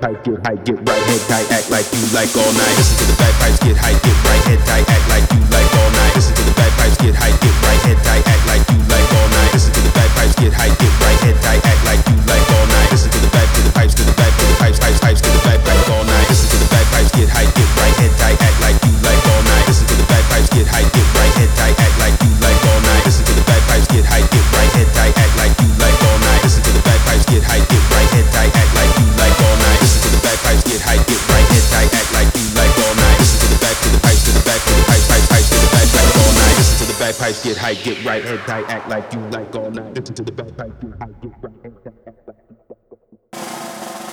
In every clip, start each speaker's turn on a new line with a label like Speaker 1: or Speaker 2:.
Speaker 1: bagpipes, get hype, get right, head tight, act like you like all night. Listen to the bagpipes, get hype, get right, head tight, act like you like all night. Listen to the bagpipes, get hype, get right, head tight, act like you like all night. Listen to the bagpipes, get hype, get right, head tight, act like you like all night. Listen to the back, to the pipes, to the back, to the pipes, pipes, pipes, to the bagpipes all night. Listen to the bagpipes, get hype, get right, head tight, act like you like all night. Listen to the bagpipes, get hype, get right, head tight, act like you like all night. Listen to the bagpipes, get hype, get right, head tight, act like you like all night. Listen to the bagpipes, get hype, get right, head tight, act like you like all night. Listen to the bagpipes, get hype, get right, head tight, act like you like all night. Listen to the back, to the pipes, to the back, to the pipes, pipes, pipes, to the bagpipes all night. Listen to the bagpipes, get hype, get right, head tight, act like you like all night. Listen to the bagpipes, get hype, get right, head tight, act like you like all night.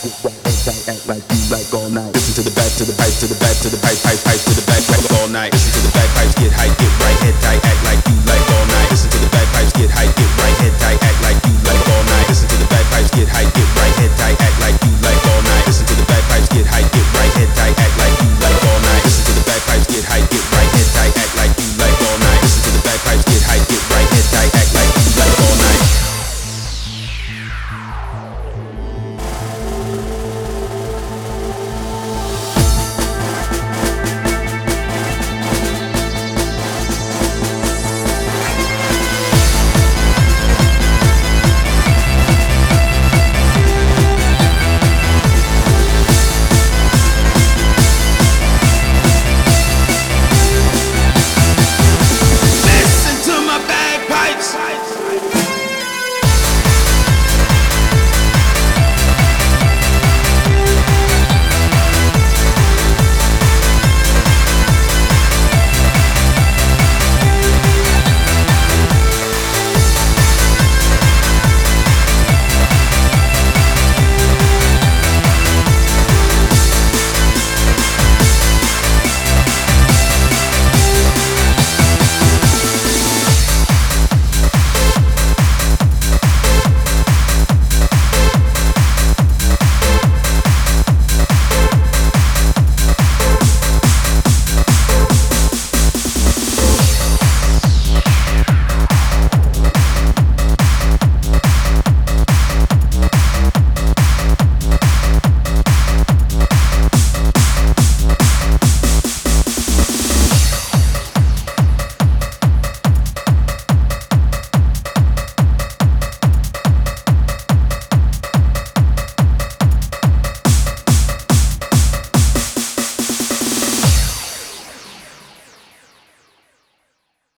Speaker 1: Act like you like all night. Listen to the back, to the pipes, to the back, to the pipe, pipe, pipe, to the back, all night. Listen to